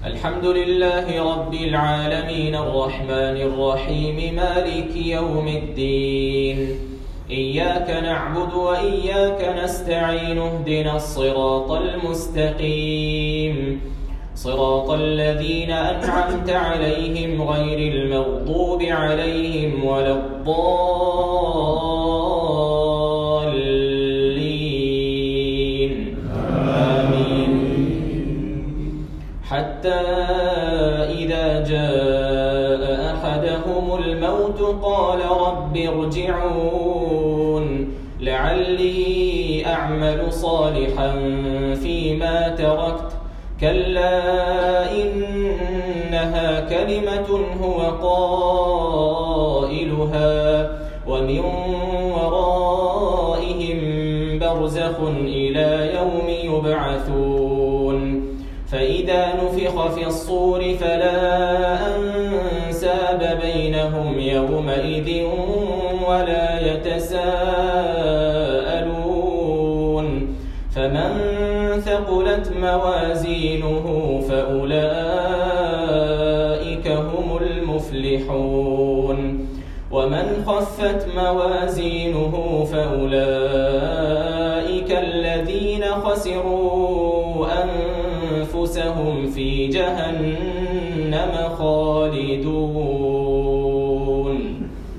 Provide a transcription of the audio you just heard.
الحمد لله رب العالمين الرحمن الرحيم مالك يوم الدين. إياك نعبد وإياك نستعين اهدنا الصراط المستقيم صراط الذين أنعمت عليهم غير المغضوب عليهم ولا الضالين آمين. حتى إذا جاء أحدهم الموت قال رب ارجعون لعلي أعمل صالحا فيما تركت كلا إنها كلمة هو قائلها ومن ورائهم برزخ إلى يوم يبعثون فإذا نفخ في الصور فلا أنساب بينهم يومئذ ولا يتساءلون فمن ثقلت موازينه فأولئك هم المفلحون ومن خفت موازينه فأولئك الذين خسروا أنفسهم في جهنم خالدون.